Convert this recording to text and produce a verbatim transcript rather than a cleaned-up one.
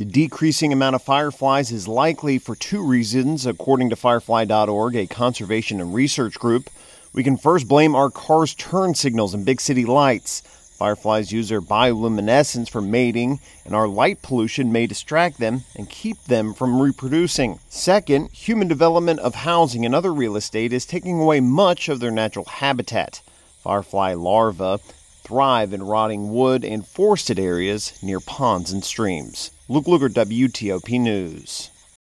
The decreasing amount of fireflies is likely for two reasons, according to firefly dot org, a conservation and research group. We can first blame our cars' turn signals and big city lights. Fireflies use their bioluminescence for mating, and our light pollution may distract them and keep them from reproducing. Second, human development of housing and other real estate is taking away much of their natural habitat. Firefly larvae thrive in rotting wood and forested areas near ponds and streams. Luke Luger, W T O P News.